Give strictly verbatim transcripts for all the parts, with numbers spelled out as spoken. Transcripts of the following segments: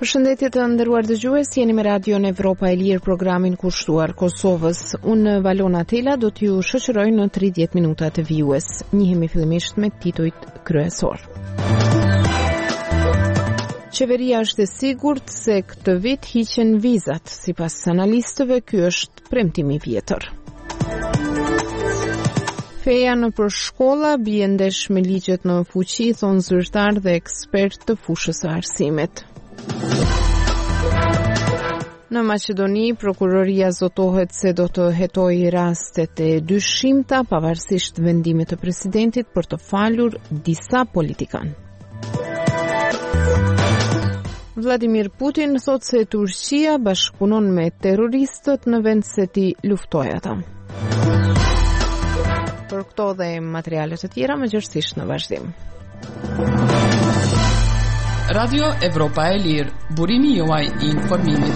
Përshëndetje të nderuar dëgjues, jeni me Radion Evropa e Lirë, programin kushtuar Kosovës. Unë Valona Tela do t'ju shoqëroj në tridhjetë minuta të vijues. Njihemi fillimisht me titujt kryesor. Qeveria është e sigurt se këtë vit hiqen vizat. Sipas analistëve, ky është premtimi i vjetër. Feja në përshkolla bie ndesh me ligjet në fuqi, thonë zyrtar dhe ekspert të fushës së arsimit. Në Maqedoni, prokuroria zotohet se do të hetojë rastet e dyshimta pavarësisht vendimit të presidentit për të falur disa politikan. Vladimir Putin thot se Turqia bashkëpunon me terroristët në vend se ti luftojë ata. Për këto dhe materiale të tjera mëngjesisht në vazhdim. Radio Evropa e Lirë, burimi juaj i informimit.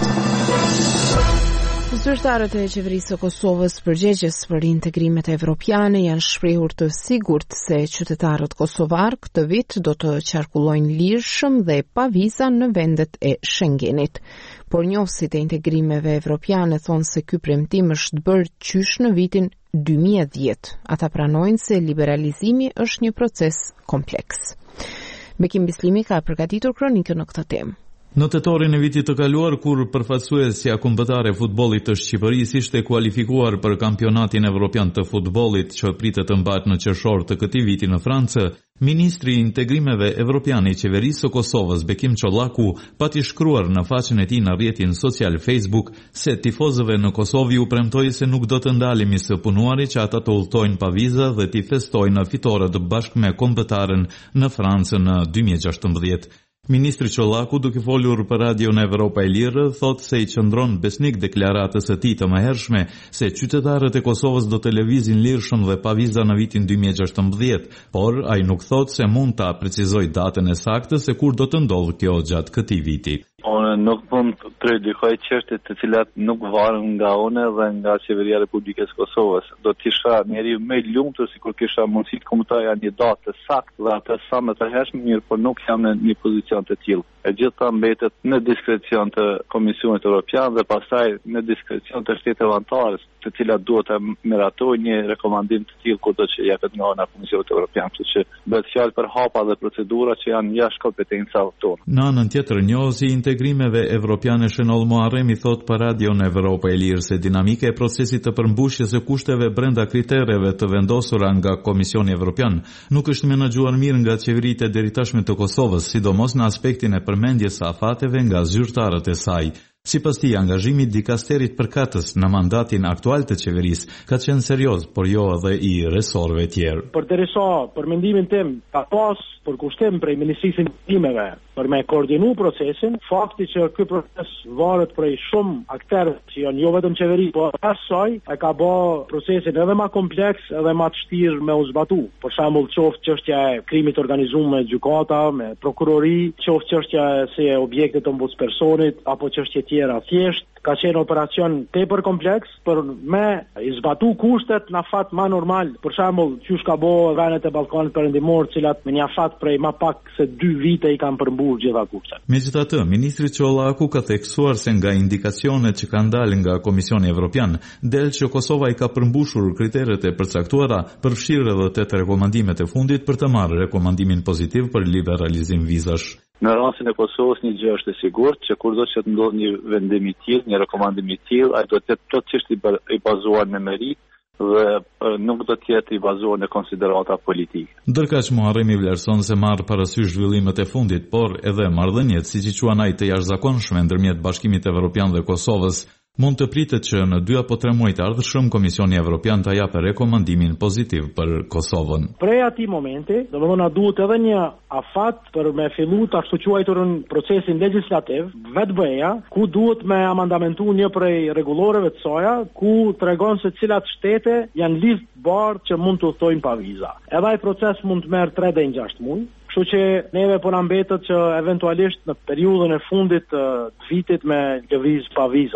Zyrtarët e qeverisë së Kosovës përgjegjës për integrimet evropiane janë shprehur të sigurt se qytetarët kosovar këtë vit do të qarkullojnë lirshëm dhe pa viza në vendet e Schengenit. Por njohësit e integrimeve evropiane thonë se ky premtim është bërë qysh në vitin dy mijë e dhjetë. Ata pranojnë se liberalizimi është një proces kompleks. Bekim Bislimi ka përgatitur kronikën në këtë temë. Në tetorin e vitit të kaluar, kur përfaqësuesja kombëtare e futbollit të Shqipërisë ishte kualifikuar për kampionatin evropian të futbollit që pritet të mbahet në qershor të këtij viti në Francë, Ministri i Integrimeve Evropiane i Qeverisë së Kosovës, Bekim Çollaku, pati shkruar në faqen e tij në rrjetin social Facebook se tifozëve në Kosovë u premtoi se nuk do të ndalemi së punuari që ata të udhtojnë pa vizë dhe të festojnë fitoret bashkë me kombëtaren në Francë në dy mijë e gjashtëmbëdhjetë. Ministri Çollaku, duke folur për Radion Evropa e Lirë, thotë se i qëndron besnik deklaratës së tij të mëhershme se qytetarët e Kosovës do të lëvizin lirshëm dhe pa viza në vitin dy mijë e gjashtëmbëdhjetë, por ai nuk thotë se mund ta precizojë datën e saktë se kur do të ndodhë kjo gjatë këtij viti. Unë nuk mund të predikoj çështje të cilat nuk varen nga unë dhe nga Qeveria e Republikës së Kosovës. Do të isha njeriu më i lumtur sikur kisha mundësi të komentoja një datë të saktë dhe atë sa më të hershme, mirë, por nuk jam në një pozicion të tillë. E gjitha mbetet në diskrecion të Komisionit Evropian dhe pastaj në diskrecion të shteteve anëtare, të cilat duhet të miratojnë një rekomandim të tillë kurdo që jepet nga ana e Komisionit Evropian, kështu që bëhet fjalë për hapa dhe procedura që janë jashtë kompetencave tona. Në anën tjetër, njohësi i integrimeve evropiane Shënoll Muharremi thot për Radion Evropa e Lirë se dinamika e procesit të përmbushjes së kushteve brenda kritereve të vendosura nga Komisioni Evropian nuk është menaxhuar mirë nga qeveritë e deritashme të Kosovës, sidomos në aspektin e përmendjes së afateve nga zyrtarët e saj. Sipas tij, angazhimi i dikasterit përkatës në mandatin aktual të qeverisë ka qenë serioz, por jo edhe i resorëve tjerë. Përderisa për mendimin tim ka pas përkushtim prej Ministrisë së Integrimeve për me koordinu procesin, fakti që ky proces varet prej shumë aktorë që janë jo vetëm qeveri, por asaj e ka bë procesin edhe më kompleks edhe më të vështirë me u zbatu. Për shembull, qoftë çështja e krimit organizuar me gjykata, me prokurori, qoftë çështja se objekte të ombudspersonit apo çështje tjera thjesht, ka qenë operacion tepër kompleks për me i zbatu kushtet në fat më normal. Për shembull, çush ka bë vendet e Ballkanit Perëndimor, të cilat me një fat prej më pak se dy vite i kanë përmbushur gjitha kushtet. Megjithatë, ministri Çollaku ka theksuar se nga indikacionet që kanë dalë nga Komisioni Evropian, del që Kosova i ka përmbushur kriteret e përcaktuara, përfshirë edhe tetë rekomandimet e fundit për të marrë rekomandimin pozitiv për liberalizim vizash. Në rastin e Kosovës një gjë është e sigurt që kurdo që të ndodhë një vendim i tillë, një rekomandim i tillë, ai do të jetë plotësisht i bazuar në meritë dhe nuk do të jetë i bazuar në konsiderata politike. Ndërkaq Muharremi vlerëson se marr parasysh zhvillimet e fundit, por edhe marrëdhëniet, siç i quan ai, të jashtëzakonshme ndërmjet Bashkimit Evropian dhe Kosovës, mund të pritet që në dy apo tre muaj të ardhshëm Komisioni Evropian ta japë rekomandimin pozitiv për Kosovën. Prej atij momenti, domethënë na duhet edhe një afat për me fillu të ashtu quajturën procesin legjislativ, vetbëja, ku duhet me amandamentu një prej rregulloreve të soja, ku tregon se cilat shtete janë listë bardhë që mund të udhtojnë pa viza. Edhe ai proces mund të merr tre deri në gjashtë muaj. Kështu që neve po na mbetet që eventualisht në periudhën e fundit të vitit me lëviz pa viza.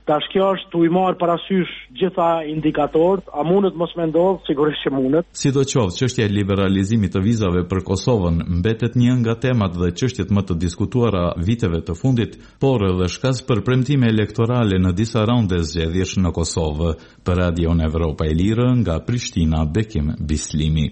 Tash kjo është tu i marë parasysh gjitha indikatorët, a mundet mos me ndodhë, sigurisht që mundet. Sidoqoftë, çështja e liberalizimit të vizave për Kosovën mbetet një nga temat dhe çështjet më të diskutuara viteve të fundit, por edhe shkas për premtime elektorale në disa raunde zgjedhjesh në Kosovë. Për Radion Evropa e Lirë nga Prishtina, Bekim Bislimi.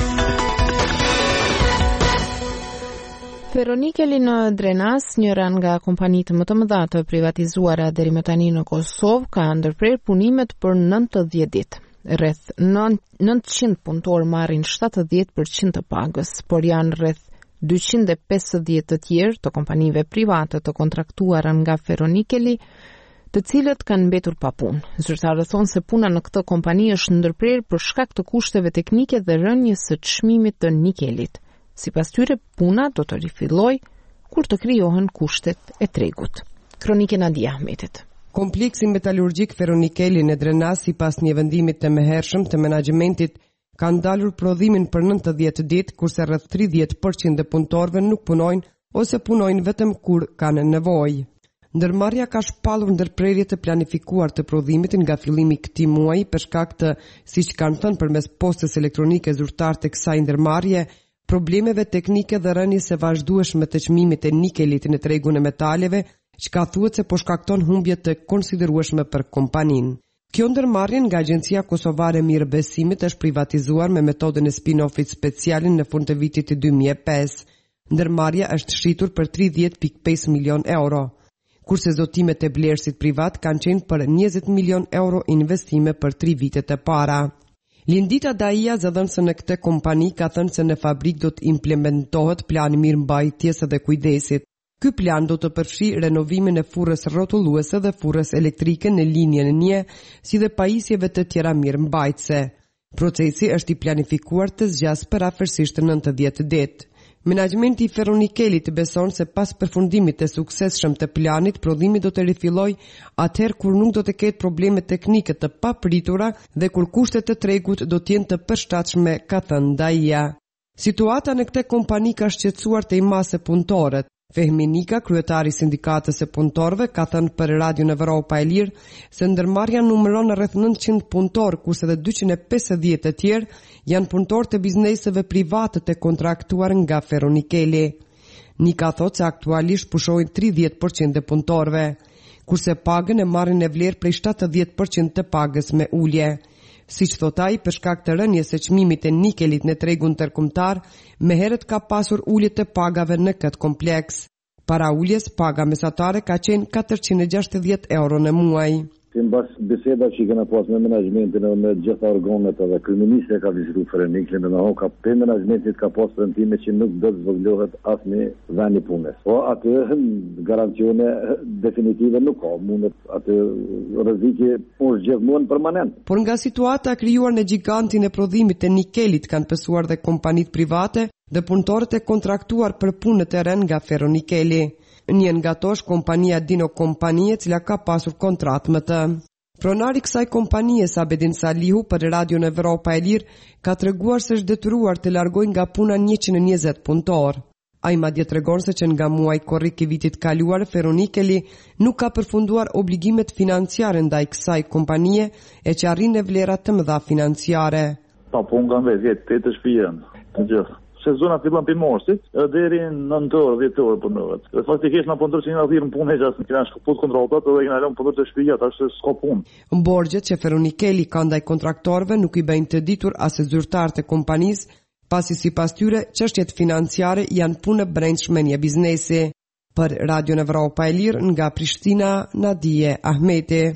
Ferronikeli në Drenas, njëra nga kompanitë më të mëdha të privatizuara deri më tani në Kosovë, ka ndërprer punimet për nëntëdhjetë ditë. Rreth nëntëqind punëtorë marrin shtatëdhjetë përqind të pagës, por janë rreth dyqind e pesëdhjetë të tjerë të kompanive private të kontraktuara nga Ferronikeli, të cilët kanë mbetur pa punë. Zyrtarët thonë se puna në këtë kompani është ndërprer për shkak të kushteve teknike dhe rënjes së çmimit të nikelit. Sipas tyre, puna do të rifilloj kur të krijohen kushtet e tregut. Kronike Nadia Ahmetit. Kompleksi metalurgjik Ferronikeli në Drenas, sipas një vendimi të mëhershëm të menaxhementit, ka ndalur prodhimin për nëntëdhjetë ditë, kurse rreth tridhjetë përqind e punëtorëve nuk punojnë ose punojnë vetëm kur kanë nevojë. Ndërmarrja ka shpallur ndërprerje të planifikuar të prodhimit nga fillimi i këtij muaji për shkak të, siç kanë thënë përmes postës elektronike zyrtar të kësaj ndërmarrje, problemeve teknike dhe rënies së vazhdueshme të çmimit të nikelit në tregun e metaleve, çka thuhet se po shkakton humbje të konsiderueshme për kompaninë. Kjo ndërmarrje nga Agjencia Kosovare e Mirëbesimit është privatizuar me metodën e spin-offit specialin në fund të vitit të dy mijë e pesë. Ndërmarrja është shqitur për tridhjetë pikë pesë milion euro, kurse zotimet e blerësit privat kanë qenë për njëzet milion euro investime për tri vitet e para. Lindita Daia, zëdhënëse në këtë kompani, ka thënë se në fabrik do të implementohet plani mirëmbajtjes dhe kujdesit. Ky plan do të përfshijë renovimin e furrës rrotulluese dhe furrës elektrike në linjen e një, si dhe pajisjeve të tjera mirëmbajtëse. Procesi është i planifikuar të zgjasë për afërsisht nëntëdhjetë ditë. Menaxhimenti i Ferronikelit beson se pas përfundimit të suksesshëm të planit, prodhimi do të rifillojë atëherë kur nuk do të ketë probleme teknike të papritura dhe kur kushtet e tregut do të jenë të përshtatshme, ka thënë Daia. Situata në këtë kompani ka shqetësuar të imase punëtorët. Fehmi Nika, kryetari i sindikatës së punëtorëve, ka thënë për Radion Evropa e Lirë se ndërmarrja numëron rreth nëntëqind punëtorë, kurse edhe dyqind e pesëdhjetë të tjerë janë punëtorë të bizneseve private të kontraktuar nga Ferronikeli. Nika thotë se aktualisht pushojnë tridhjetë përqind e punëtorëve, kurse pagën e marrin në vlerë prej shtatëdhjetë përqind të pagës me ulje. Siç thot ai, për shkak të rënies së çmimit të nikelit në tregun ndërkombëtar, më herët ka pasur ulje të pagave në këtë kompleks. Para uljes, paga mesatare ka qenë katërqind e gjashtëdhjetë euro në muaj. Sipas biseda që kena pas me menaxhmentin e me gjitha organet edhe kryeministri ka vizituar Ferronikelin, dhe në ka pe menaxhmentit ka pas premtime që nuk do të zvogëlohet asnjë vend i punës. Po atë garancione definitive nuk ka, mundet atë rreziqi është gjithmonë permanent. Por nga situata krijuar në gigantin e prodhimit të nikelit kanë pësuar dhe kompanitë private dhe punëtorët e kontraktuar për punët e rënë nga Ferronikeli. Një nga to është kompania Dino Kompanie, cila ka pasur kontratë me të. Pronari kësaj kompanie, Sabedin Salihu, për Radion Evropa e Lirë, ka treguar se është detyruar të largojë nga puna njëqind e njëzet punëtorë. Ai madje tregon se që nga muaji korrik i vitit kaluar, Ferronikeli nuk ka përfunduar obligimet financiare ndaj kësaj kompanie, e që arrin në vlera të mëdha financiare. Pa punë kanë vetë, vjetë, tetë shpijen, të gjithë. Sezona fillon për morsit, deri në nëntor, dhjetor punohet. Dhe faktikisht na punëtor që na thirrën punë jas në kinash fut kontratat edhe na lëm punëtor të shtëpia, tash s'ka punë. Borxhet që Ferronikeli ka ndaj kontraktorëve nuk i bëjnë të ditur as zyrtarët e kompanisë, pasi sipas tyre çështjet financiare janë punë brendshme një biznesi. Për Radion Evropa e Lirë nga Prishtina, Nadije Ahmeti.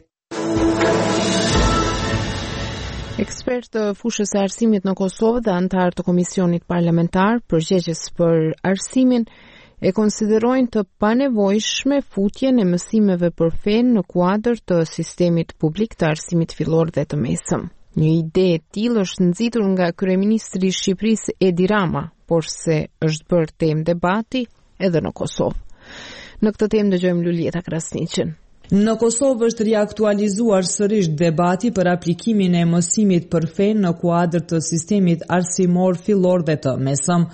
Ekspert të fushës së arsimit në Kosovë dhe antar të Komisionit Parlamentar përgjegjës për arsimin e konsiderojnë të panevojshme futjen e mësimeve për fe në kuadër të sistemit publik të arsimit fillor dhe të mesëm. Një ide e tillë është nxitur nga kryeministri i Shqipërisë Edi Rama, por se është bërë temë debati edhe në Kosovë. Në këtë temë dëgjojmë Lulieta Krasniqin. Në Kosovë është riaktualizuar sërish debati për aplikimin e mësimit për fe në kuadër të sistemit arsimor fillor dhe të mesëm.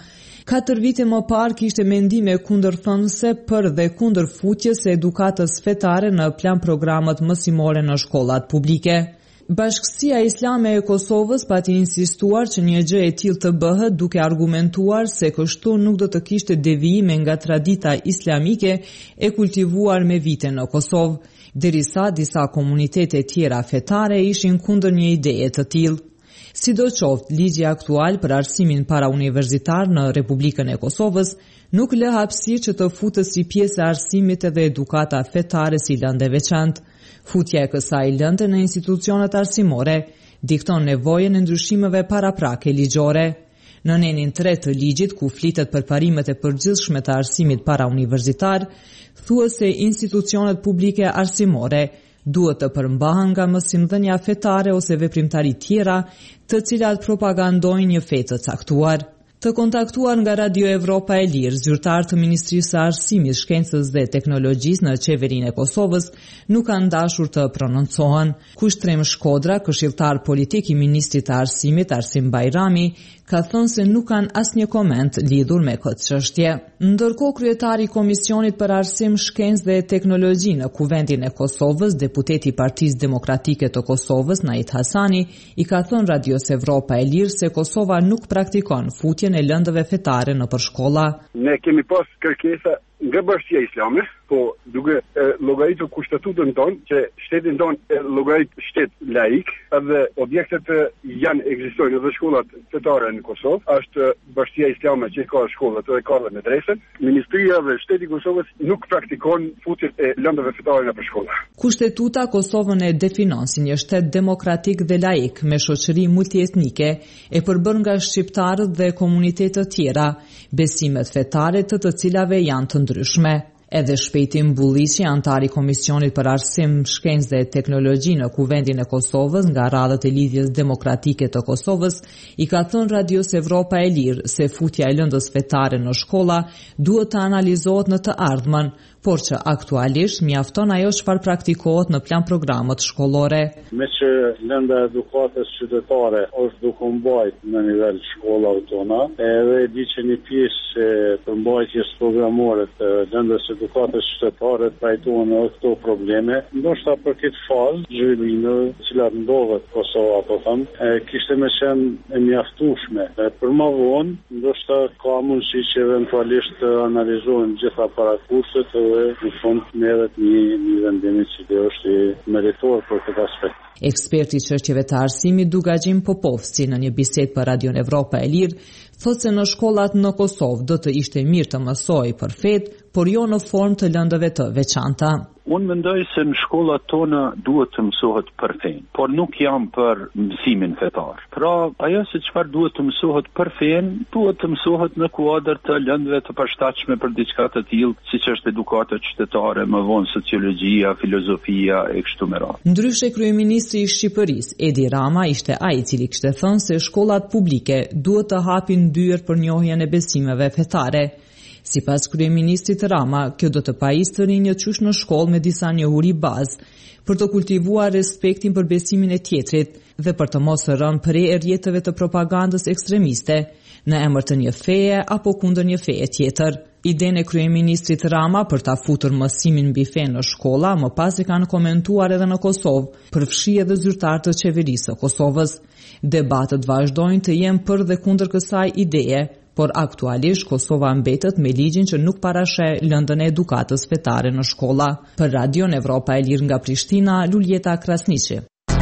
Katër vite më parë kishte mendime kundërthënëse për dhe kundërfutjes së edukatës fetare në plan programet mësimore në shkollat publike. Bashkësia Islame e Kosovës pati insistuar që një gjë e tillë të bëhet duke argumentuar se kështu nuk do të kishte devijime nga tradita islamike e kultivuar me vite në Kosovë, derisa disa komunitete tjera fetare ishin kundër një ideje të tillë. Sidoqoftë, ligji aktual për arsimin parauniversitar në Republikën e Kosovës nuk lë hapësirë që të futët si pjesë e arsimit edhe edukata fetare si lëndë e veçantë. Futja e kësaj lënde në institucionet arsimore dikton nevojën e ndryshimeve paraprake ligjore. Në nenin tre të ligjit, ku flitet për parimet e përgjithshme të arsimit parauniversitar, thuhet se institucionet publike arsimore duhet të përmbahen nga mësimdhënia fetare ose veprimtari tjera të cilat propagandojnë një fe të caktuar. Të kontaktuar nga Radio Evropa e Lirë, zyrtar të Ministrisë së Arsimit, Shkencës dhe Teknologjisë në Qeverinë e Kosovës, nuk kanë dashur të prononcohen. Kushtrem Shkodra, këshilltar politik i Ministrit të Arsimit, Arsim Bajrami, ka thënë se nuk kanë asnjë koment lidhur me këtë çështje. Ndërkohë, kryetari i Komisionit për Arsim, Shkencë dhe Teknologji në Kuvendin e Kosovës, deputeti i Partisë Demokratike të Kosovës, Nait Hasani, i ka thënë Radios Evropa e Lirë se Kosova nuk praktikon futjen e lëndëve fetare në përshkolla. Ne kemi pas kërkesa nga Bashkia Islame, po duke llogaritur kushtatutën tonë që shtetin tonë llogarit shtet laik, edhe objektet janë ekzistojnë edhe shkollat fetare në Kosovë, është Bashkia Islame që ka shkollat edhe ka dhe medresën. Ministria dhe shteti i Kosovës nuk praktikon futjen e lëndëve fetare në përshkolla. Kushtetuta Kosovën e definon si një shtet demokratik dhe laik me shoqëri multietnike e përbërë nga shqiptarët dhe komunitetet tjera, besimet fetare të të cilave janë të ndryshme. Edhe Shpejtim Bulliqi, antari Komisionit për Arsim, Shkencë dhe Teknologji në Kuvendin e Kosovës nga radhët e lidhjes demokratike të Kosovës, i ka thënë Radios Evropa e Lirë se futja e lëndës fetare në shkolla duhet të analizohet në të ardhmen, por që aktualisht mjafton ajo çfarë praktikohet në plan programet shkollore. Me që lënda edukatës qytetare është duke mbajtur në nivel shkollave tona, edhe e di që një pjesë e përmbajtjes programore të lëndës edukatës qytetare trajtohen edhe këto probleme, ndoshta për këtë fazë zhvillime të cilat ndodhet Kosova, po them, kishte më qenë e mjaftueshme. Për më vonë, ndoshta ka mundësi që eventualisht të analizohen gjitha parakushtet dhe në fund merret një, një vendim që është meritor për këtë aspekt. Eksperti i çështjeve të arsimit Dugaxhin Popovci në një bisedë për Radion Evropa e Lirë thotë se në shkollat në Kosovë do të ishte mirë të mësojë për fetë, por jo në formë të lëndëve të veçanta. Unë mendoj se në shkollat tona duhet të mësohet për fenë, por nuk jam për mësimin fetar. Pra, ajo se çfarë duhet të mësohet për fenë, duhet të mësohet në kuadër të lëndëve të përshtatshme për diçka të tillë, siç është edukata qytetare, më vonë sociologjia, filozofia e kështu me radhë. Ndryshe, kryeministri i Shqipërisë, Edi Rama, ishte ai i cili kishte thënë se shkollat publike duhet të hapin dyer për njohjen e besimeve fetare. Sipas kryeministrit Rama, kjo do të pajisë të rinjët qysh në shkollë me disa njohuri bazë, për të kultivuar respektin për besimin e tjetrit dhe për të mos rënë pre e rrjeteve të propagandës ekstremiste në emër të një feje apo kundër një feje tjetër. Idenë e kryeministrit Rama për ta futur mësimin mbi fe në shkolla më pas e kanë komentuar edhe në Kosovë, përfshi edhe zyrtarë të qeverisë së Kosovës. Debatët vazhdojnë të jenë për dhe kundër kësaj ideje, por aktualisht Kosova mbetet me ligjin që nuk parasheh lëndën e edukatës fetare në shkolla. Për Radion Evropa e Lirë nga Prishtina, Luljeta Krasniqi.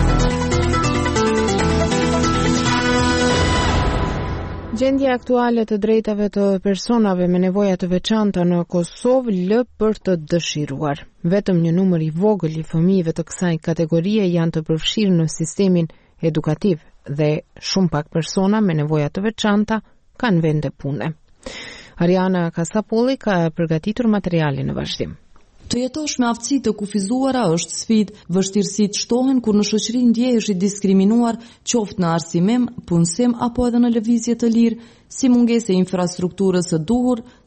Gjendja aktuale të drejtave të personave me nevoja të veçanta në Kosovë lë për të dëshiruar. Vetëm një numër i vogël i fëmijëve të kësaj kategorie janë të përfshirë në sistemin edukativ dhe shumë pak persona me nevoja të veçanta kanë vende pune. Ariana Kasapolli ka përgatitur materialin në vazhdim. Të jetosh me aftësi të kufizuara është sfidë, vështirësitë shtohen kur në shoqëri ndjehesh i diskriminuar, qoftë në arsimim, punësim apo edhe në lëvizje të lirë, si mungesë e infrastrukturës së duhur,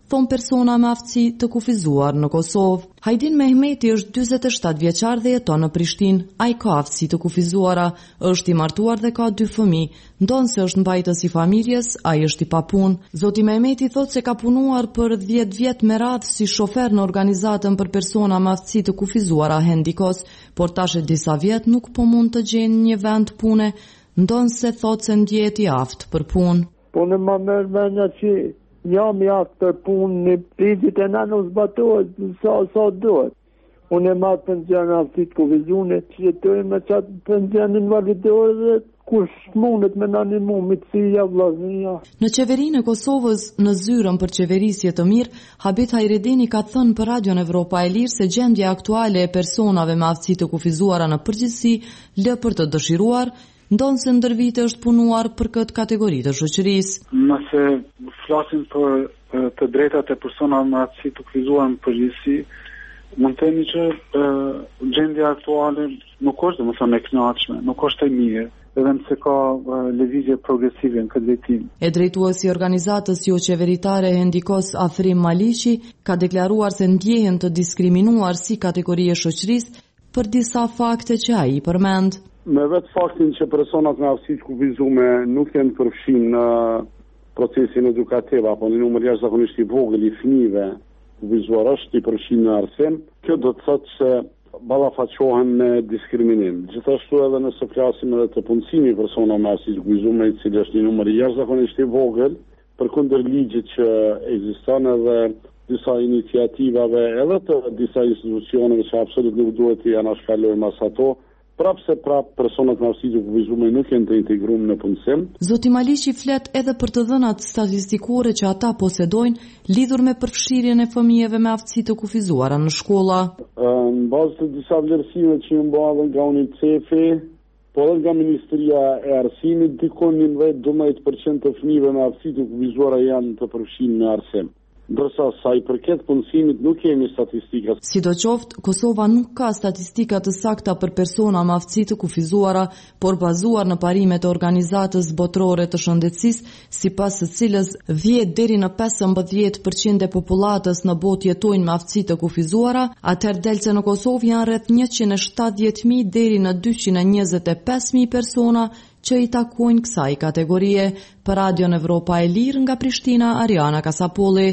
thon persona me aftësi të kufizuar në Kosovë. Hajdin Mehmeti është dyzet e shtatë vjeçar dhe jeton në Prishtinë. Ai ka aftësi të kufizuara, është i martuar dhe ka dy fëmijë. Ndonë se është mbajtës i familjes, ai është i papunë. Zoti Mehmeti thotë se ka punuar për dhjetë vjet me radhë si shofer në organizatën për persona me aftësi të kufizuara Hendikos, por tash e disa vjet nuk po mund të gjejnë një vend pune, ndonë se thotë se ndjehet i aftë për punë. Po në më mërë menja që jam i aftë për punë, në prizit e në në zbatohet sa, sa dohet. Unë e matë pension aftit kufizune, që jetojnë me qatë pension invalidore dhe kush mundet me në një mu, mitësia, vlaznia. Në qeverinë e Kosovës, në zyrën për qeverisje të mirë, Habit Hajredini ka thënë për Radion Evropa e Lirë se gjendja aktuale e personave me aftësi të kufizuara në përgjithësi lë për të dëshiruar, ndonë se ndër vite është punuar për këtë kategori të shoqërisë. Nëse flasim për të drejtat e personave me aftësi të kufizuar në përgjithësi, mund të themi që uh, gjendja aktuale nuk është domethënë e kënaqshme, nuk është e mirë, edhe nëse ka uh, lëvizje progresive në këtë drejtim. E drejtuesi i organizatës jo qeveritare Hendikos Afrim Maliqi ka deklaruar se ndjehen të diskriminuar si kategori e shoqërisë për disa fakte që ai përmend. Me vetë faktin që personat me aftësi të kufizuar nuk janë përfshirë në procesin edukativ apo në numër jashtëzakonisht i vogël i fëmijëve kufizuar është i përfshirë në arsim, kjo do të thotë se ballafaqohen me diskriminim. Gjithashtu edhe nëse flasim edhe të punësimi persona me aftësi të kufizuar, i cili është një numër jashtëzakonisht i vogël, përkundër ligjit që ekziston edhe disa iniciativave edhe të disa institucioneve që absolut nuk duhet të anashkalojmë as ato, prapë se prapë personat me aftësi të kufizuar nuk janë të integruar në punësim. Zoti Maliqi flet edhe për të dhënat statistikore që ata posedojnë lidhur me përfshirjen e fëmijëve me aftësi të kufizuara në shkolla. Në bazë të disa vlerësime që janë bërë nga UNICEF-i, po edhe nga Ministria e Arsimit, dikon njëmbëdhjetë deri në njëzet përqind të fëmijëve me aftësi të kufizuara janë të përfshirë në arsim. Ndërsa sa i përket punësimit nuk kemi statistika. Sidoqoftë, Kosova nuk ka statistika të sakta për persona me aftësi të kufizuara, por bazuar në parimet e Organizatës Botërore të Shëndetësisë, sipas së cilës dhjetë deri në pesëmbëdhjetë përqind e popullatës në botë jetojnë me aftësi të kufizuara, atëherë del se në Kosovë janë rreth njëqind e shtatëdhjetë mijë deri në dyqind e njëzet e pesë mijë persona që i takojnë kësaj kategorie. Për Radion Evropa e Lirë nga Prishtina, Ariana Kasapolli.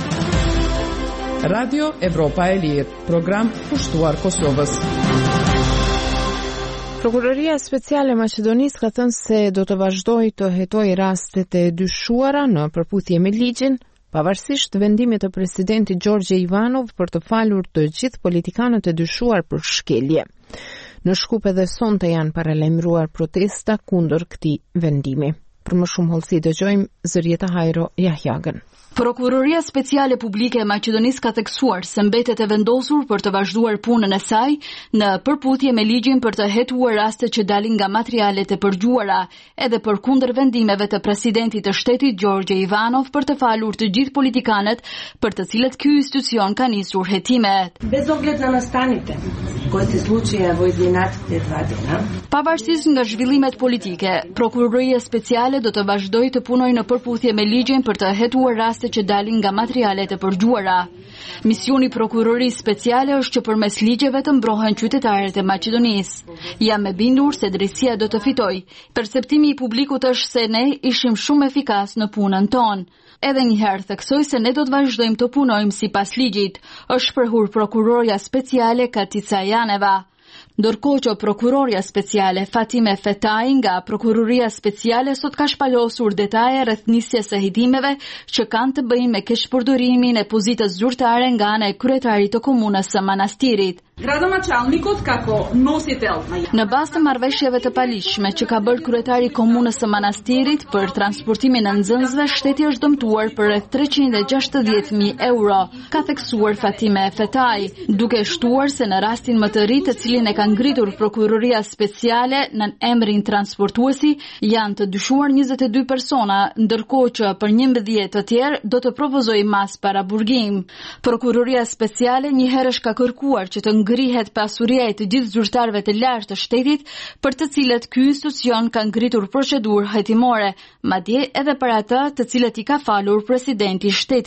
Radio Evropa e Lirë, program kushtuar Kosovës. Prokuroria Speciale e Maqedonisë ka thënë se do të vazhdojë të hetojë rastet e dyshuara në përputhje me ligjin, pavarësisht vendimit të presidentit Gjorgje Ivanov për të falur të gjithë politikanët e dyshuar për shkelje. Në Shkup edhe sonte janë paralajmëruar protesta kundër këtij vendimi. Për më shumë hollësi dëgjojmë Zërieta Hajro Jahjagën. Prokuroria Speciale Publike e Maqedonisë ka theksuar se mbetet e vendosur për të vazhduar punën e saj në përputhje me ligjin për të hetuar raste që dalin nga materialet e përgjuara, edhe përkundër vendimeve të presidentit të shtetit Gjorgje Ivanov për të falur të gjithë politikanët për të cilët ky institucion ka nisur hetimet. Bez ogled na nastanite, kojti slučaja vojdinat te dva dana. Pavarësisht nga zhvillimet politike, Prokuroria Speciale do të vazhdojë të punojë në përputhje me ligjin për të hetuar raste që dalin nga materialet e përgjuara. Misioni Prokurorisë Speciale është që përmes ligjeve të mbrohen qytetarët e Maqedonisë. Jam e bindur se drejtësia do të fitojë. Perceptimi i publikut është se ne ishim shumë efikas në punën tonë. Edhe një herë theksoj se ne do të vazhdojmë të punojmë sipas ligjit, është shprehur Prokuroria Speciale Katica Janeva. Ndërkohë që Prokuroria Speciale Fatime Fetaj nga Prokuroria Speciale sot ka shpalosur detaje rreth nisjes së hetimeve që kanë të bëjnë me keqpërdorimin e pozitës zyrtare nga ana e kryetarit të komunës së Manastirit. Gradonačelnikot kako nositelj. Në bazë të marrëveshjeve të paligjshme që ka bërë kryetari i komunës së Manastirit për transportimin e nxënësve, shteti është dëmtuar për rreth treqind e gjashtëdhjetë mijë euro, ka theksuar Fatime Fetaj, duke shtuar se në rastin më të ri të cilin e ka ngritur Prokuroria Speciale në emrin transportuesi janë të dyshuar njëzet e dy persona, ndërkohë që për njëmbëdhjetë të tjerë do të propozojë mas para burgim. Prokuroria Speciale një herësh ka kërkuar që të ngrihet pasuria e të gjithë zyrtarëve të lartë të shtetit për të cilët ky institucion ka ngritur procedurë hetimore, madje edhe për ata të cilët i ka falur presidenti i shtetit.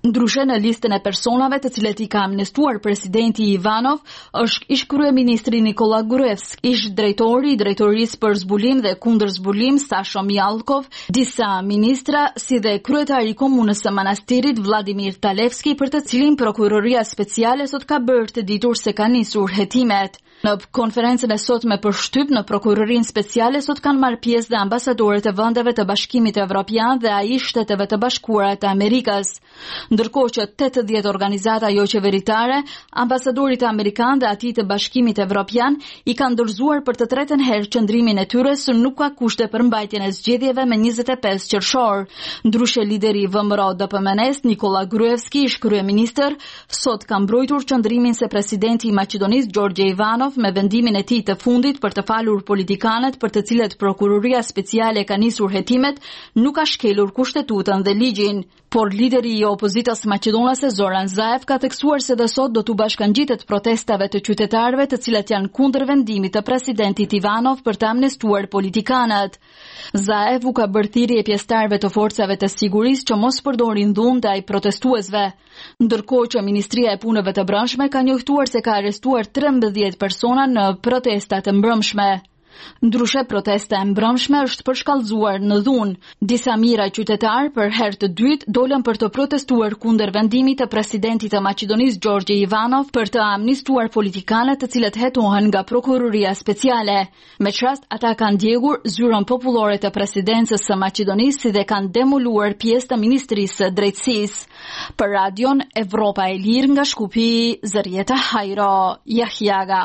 Ndryshe në listën e personave të cilët i ka amnestuar presidenti Ivanov është ish kryeministri Nikola Gruevski, ish drejtori i drejtorisë për zbulim dhe kundër zbulim Sasho Mjalkov, disa ministra si dhe kryetari i komunës së Manastirit Vladimir Talevski, për të cilin prokuroria speciale sot ka bërë të ditur se ka nisur hetimet. Në konferencën e sotme për shtyp në prokurorinë speciale sot kanë marrë pjesë dhe ambasadorët e vendeve të Bashkimit Evropian dhe ai Shteteve të Bashkuara të Amerikës. Ndërkohë që tetëdhjetë organizata jo qeveritare, ambasadorit amerikan dhe atij të Bashkimit Evropian i kanë dorëzuar për të tretën herë qëndrimin e tyre se nuk ka kushte për mbajtjen e zgjedhjeve me njëzet e pesë qershor. Ndryshe lideri i V M R O D P M N-s Nikola Gruevski, ish kryeministër, sot ka mbrojtur qëndrimin se presidenti i Maqedonisë Gjorgje Ivanov me vendimin e tij të fundit për të falur politikanët për të cilët prokuroria speciale ka nisur hetimet, nuk ka shkelur kushtetutën dhe ligjin. Por lideri i opozitës maqedonase Zoran Zaev ka theksuar se dhe sot do t'u bashkangjitet protestave të qytetarëve të cilët janë kundër vendimit të presidentit Ivanov për të amnestuar politikanët. Zaev u ka bërë thirrje pjesëtarëve të forcave të sigurisë që mos përdorin dhunë ndaj protestuesve. Ndërkohë që Ministria e Punëve të Brendshme ka njoftuar se ka arrestuar trembëdhjetë persona në protestat e mbrëmshme. Ndryshe protesta e mbrëmshme është përshkallëzuar në dhunë. Disa mijëra qytetarë për herë të dytë dolën për të protestuar kundër vendimit të presidentit të Maqedonisë Gjorgje Ivanov për të amnistuar politikanët të cilët hetohen nga prokuroria speciale. Me çast ata kanë djegur zyrën popullore të presidencës së Maqedonisë si dhe kanë demoluar pjesë të Ministrisë së Drejtësisë. Për Radion Evropa e Lirë nga Shkupi, Zërieta Hajro, Jahjaga.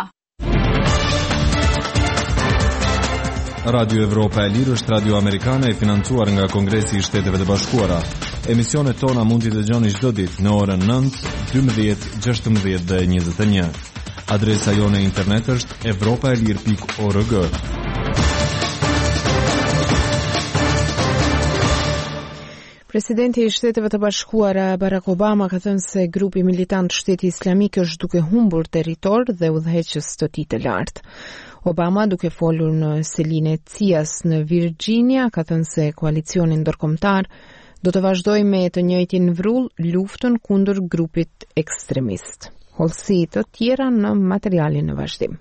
Radio Evropa e Lirë është radio amerikane e financuar nga Kongresi i Shteteve të Bashkuara. Emisionet tona mund t'i dëgjoni çdo ditë në orën nëntë, dymbëdhjetë, gjashtëmbëdhjetë dhe njëzet e një. Adresa jone internet është evropaelir pikë org. Presidenti i Shteteve të Bashkuara Barack Obama ka thënë se grupi militant Shteti Islamik është duke humbur territor dhe udhëheqës të tij të lartë. Obama, duke folur në selinë e C I A-s në Virginia, ka thënë se koalicioni ndërkombëtar do të vazhdojë me të njëjtin vrull luftën kundër grupit ekstremist. Hollësi të tjera në materialin në vazhdim.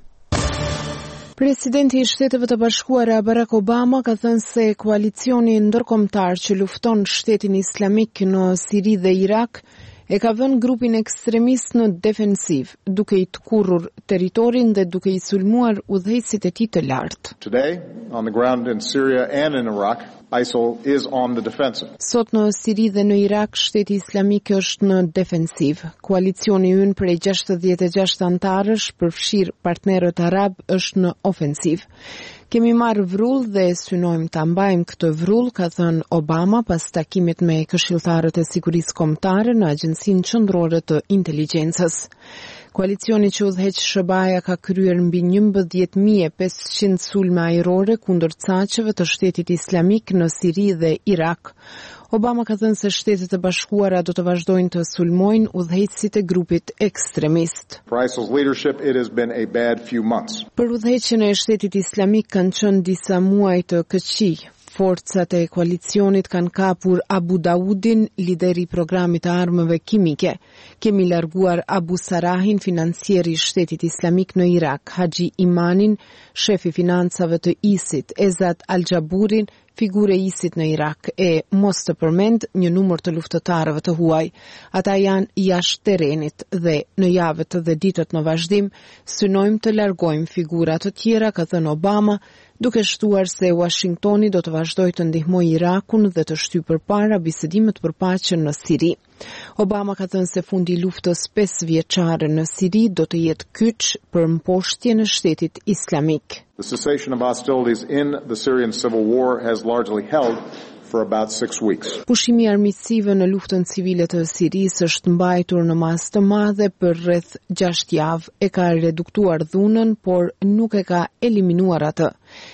Presidenti i Shteteve të Bashkuara Barack Obama ka thënë se koalicioni ndërkombëtar që lufton Shtetin Islamik në Siri dhe Irak e ka vënë grupin ekstremist në defensiv, duke i tkurrur territorin dhe duke i sulmuar udhëheqësit e tij të lartë. Today, on the ground in Syria and in Iraq, I S I L is on the defensive. Sot në Siri dhe në Irak, Shteti Islamik është në defensiv. Koalicioni ynë prej gjashtëdhjetë e gjashtë antarësh, përfshir partnerët arab, është në ofensiv. Kemi marrë vrull dhe synojmë ta mbajmë këtë vrull, ka thënë Obama pas takimit me këshilltarët e sigurisë kombëtare në Agjencinë Qendrore të Inteligjencës. Koalicioni që udhëheq S B A-ja ka kryer mbi njëmbëdhjetë mijë e pesëqind sulme ajrore kundër caqeve të Shtetit Islamik në Siri dhe Irak. Obama ka thënë se Shtetet e Bashkuara do të vazhdojnë të sulmojnë udhëheqësit e grupit ekstremist. For I S I L's leadership, it has been a bad few months. Për udhëheqjen e Shtetit Islamik kanë qenë disa muaj të këqij. Forcat e koalicionit kanë kapur Abu Daudin, lideri i programit të armëve kimike. Kemi larguar Abu Sarahin, financieri i Shtetit Islamik në Irak, Haji Imanin, shefi financave të ISIT, Ezat Al-Jaburin, figure ISIT në Irak, e mos të përmend një numër të luftëtarëve të huaj. Ata janë jashtë terrenit dhe në javët dhe ditët në vazhdim synojmë të largojmë figura të tjera, ka thënë Obama, duke shtuar se Washingtoni do të vazhdojë të ndihmojë Irakun dhe të shtyjë përpara bisedimet për paqen në Siri. Obama ka thënë se fundi i luftës pesëvjeçare në Siri do të jetë kyç për mposhtjen e Shtetit Islamik. The cessation of hostilities in the Syrian civil war has largely held for about six weeks. Pushimi armiqësive në luftën civile të Sirisë është mbajtur në masë të madhe për rreth gjashtë javë. E ka reduktuar dhunën, por nuk e ka eliminuar atë.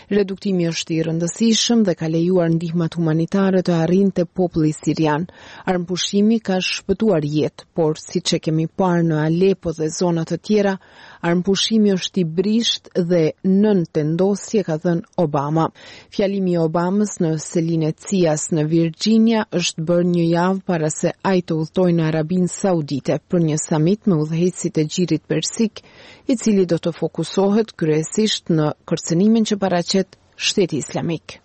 Reduktimi është i rëndësishëm dhe ka lejuar ndihmat humanitare të arrinte populli sirian. Armpushimi ka shpëtuar jetë, por siç e kemi parë në Alepo dhe zona të tjera, armpushimi është i brisht dhe nën tendosje, ka thënë Obama. Fjalimi i Obamës në Selinë Cias në Virginia është bërë një javë para se ai të udhtojë në Arabinë Saudite për një samit me udhëheqësit e Gjirit Persik, i cili do të fokusohet kryesisht në kërcënimin që paraqet Shteti Islamik.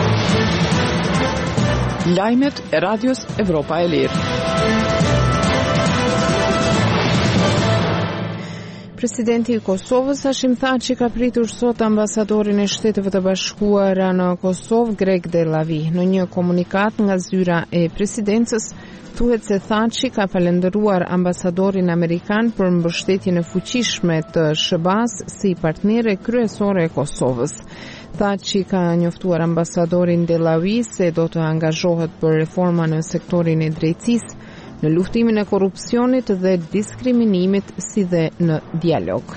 Lajmet e Radios Evropa e Lirë. Presidenti i Kosovës Hashim Thaçi ka pritur sot ambasadorin e Shteteve të Bashkuara në Kosovë, Greg Delavi. Në një komunikat nga zyra e presidencës, thuhet se Thaçi ka falendëruar ambasadorin amerikan për mbështetjen e fuqishme të S B A-s si partnere kryesore e Kosovës. Thaçi ka njoftuar ambasadorin Delavi se do të angazhohet për reforma në sektorin e drejtësisë, në luftimin e korrupsionit dhe diskriminimit, si dhe në dialog.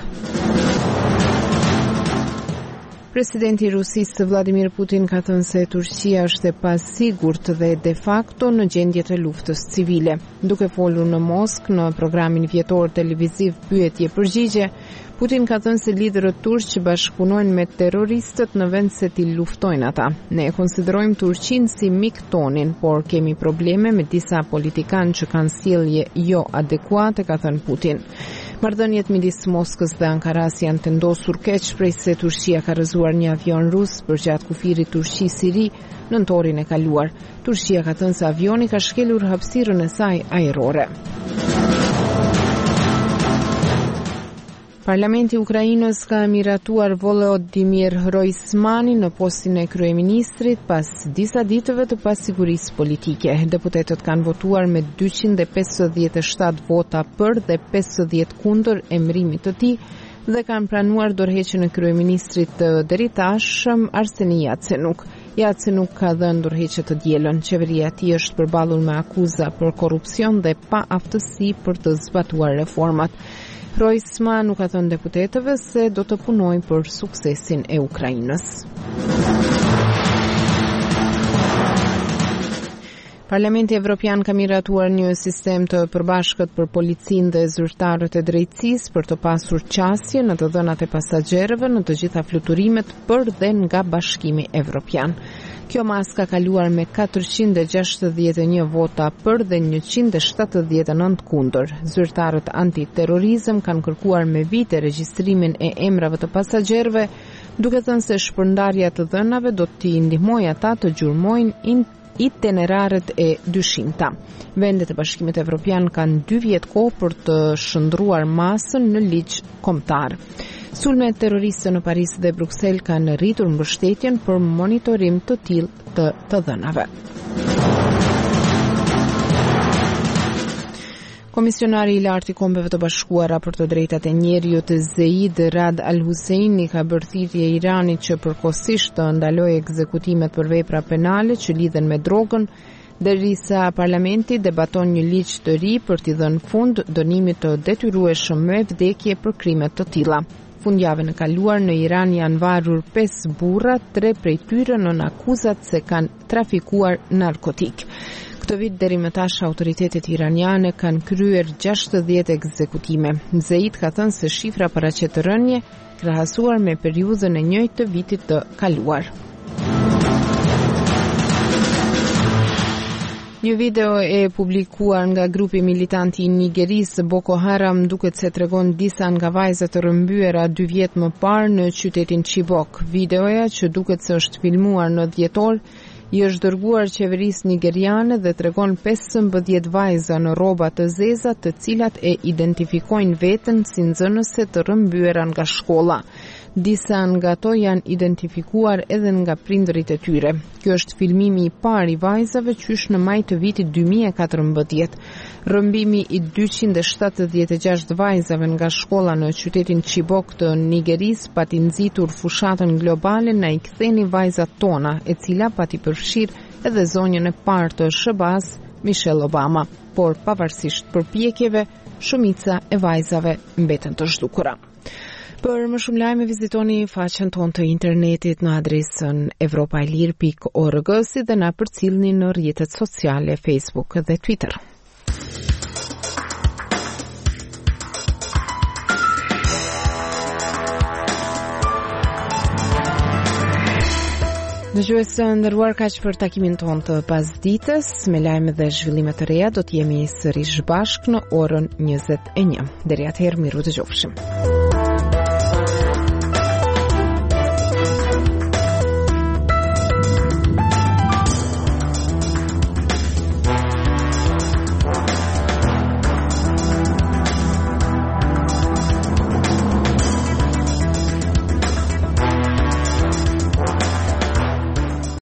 Presidenti i Rusisë Vladimir Putin ka thënë se Turqia është e pasigurt dhe de facto në gjendje të luftës civile. Duke folur në Moskë në programin vjetor televiziv Pyetje-përgjigje, Putin ka thënë se liderët turq bashkëpunojnë me terroristët në vend se t'i luftojnë ata. Ne e konsiderojmë Turqinë si mik tonin, por kemi probleme me disa politikanë që kanë sjellje jo adekuate, ka thënë Putin. Marrëdhëniet midis Moskës dhe Ankaras janë tendosur keq prej se Turqia ka rrëzuar një avion rus përgjatë kufirit Turqi-Siri nëntorin e kaluar. Turqia ka thënë se avioni ka shkelur hapësirën e saj ajrore. Parlamenti i Ukrainës ka miratuar Volodymyr Groysmanin në postin e kryeministrit pas disa ditëve të pasigurisë politike. Deputetët kanë votuar me dyqind e pesëdhjetë e shtatë vota për dhe pesëdhjetë kundër emërimit të tij dhe kanë pranuar dorëheqjen e kryeministrit të deritashëm Arseni Yatsenuk. Yatsenuk ka dhënë dorëheqje të dielën. Qeveria e tij është përballur me akuza për korrupsion dhe pa aftësi për të zbatuar reformat. Groysman nuk ka thënë deputetëve se do të punojnë për suksesin e Ukrainës. Parlamenti Evropian ka miratuar një sistem të përbashkët për policinë dhe zyrtarët e drejtësisë për të pasur qasje në të dhënat e pasagerëve në të gjitha fluturimet për dhe nga Bashkimi Evropian. Kjo mas ka kaluar me katërqind e gjashtëdhjetë e një vota për dhe njëqind e shtatëdhjetë e nëntë kundër. Zyrtarët antiterrorizëm kanë kërkuar me vite regjistrimin e emrave të pasagerëve, duke thënë se shpërndarja të dhënave do t'i ndihmojë ata të gjurmojnë itinerarët e dyshimta. Vendet e Bashkimit Evropian kanë dy vjet kohë për të shndruar masën në ligj kombëtar. Sulmet terroriste në Paris dhe Bruksel kanë rritur mbështetjen për monitorim të tillë të të dhënave. Komisionari i lartë i Kombeve të Bashkuara për të drejtat e njerëzit Zeid Rad Al Husseini ka bërë thirrje Iranit që përkohësisht të ndalojë ekzekutimet për vepra penale që lidhen me drogën, derisa parlamenti debaton një ligj të ri për t'i dhënë fund dënimit të detyrueshëm me vdekje për krime të tilla. Fundjavën e kaluar në Iran janë varur pesë burra, tre prej tyre nën akuzat se kanë trafikuar narkotik. Këtë vit deri më tash autoritetet iraniane kanë kryer gjashtëdhjetë ekzekutime. Zeid ka thënë se shifra paraqet rënje krahasuar me periudhën e njëjtë të vitit të kaluar. Një video e publikuar nga grupi militanti i Nigerisë Boko Haram duket se tregon disa nga vajzat të rrëmbyera dy vjet më parë në qytetin Chibok. Videoja, që duket se është filmuar në dhjetor, i është dërguar qeverisë nigeriane dhe tregon pesëmbëdhjetë vajza në rroba të zeza, të cilat e identifikojnë veten si nxënëse të rrëmbyera nga shkolla. Disa nga ato janë identifikuar edhe nga prindërit e tyre. Kjo është filmimi i parë i vajzave qysh në maj të vitit dy mijë e katërmbëdhjetë. Rrëmbimi i dyqind e shtatëdhjetë e gjashtë vajzave nga shkolla në qytetin Chibok të Nigerisë pati nxitur fushatën globale na i ktheni vajzat tona, e cila pati përfshir edhe zonjën e parë të S B A-s, Michelle Obama. Por pavarësisht përpjekjeve, shumica e vajzave mbeten të zhdukura. Për më shumë lajme vizitoni faqen tonë të internetit në adresën evropailir pikë org si dhe na përcillni në rrjetet sociale Facebook dhe Twitter. Dëgjues të nderuar, kaq për takimin tonë të pasdites. Me lajme dhe zhvillime të reja do të jemi sërish bashkë në orën njëzet e një. Deri atëherë, miru dëgjofshim.